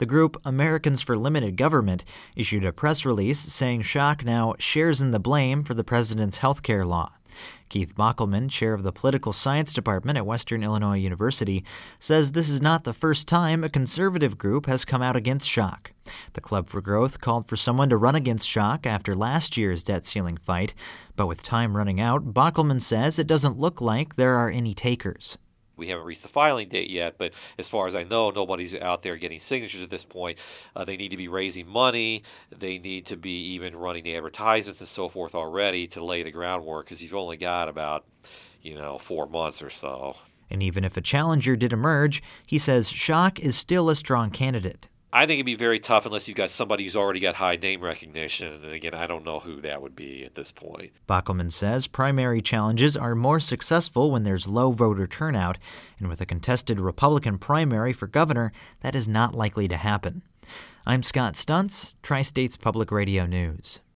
The group Americans for Limited Government issued a press release saying Schock now shares in the blame for the president's health care law. Keith Bockelman, chair of the Political Science Department at Western Illinois University, says this is not the first time a conservative group has come out against Schock. The Club for Growth called for someone to run against Schock after last year's debt ceiling fight, but with time running out, Bockelman says it doesn't look like there are any takers. We haven't reached the filing date yet, but as far as I know, nobody's out there getting signatures at this point. They need to be raising money. They need to be even running advertisements and so forth already to lay the groundwork, because you've only got about, 4 months or so. And even if a challenger did emerge, he says Schock is still a strong candidate. I think it'd be very tough unless you've got somebody who's already got high name recognition. And again, I don't know who that would be at this point. Bockelman says primary challenges are more successful when there's low voter turnout, and with a contested Republican primary for governor, that is not likely to happen. I'm Scott Stuntz, Tri-States Public Radio News.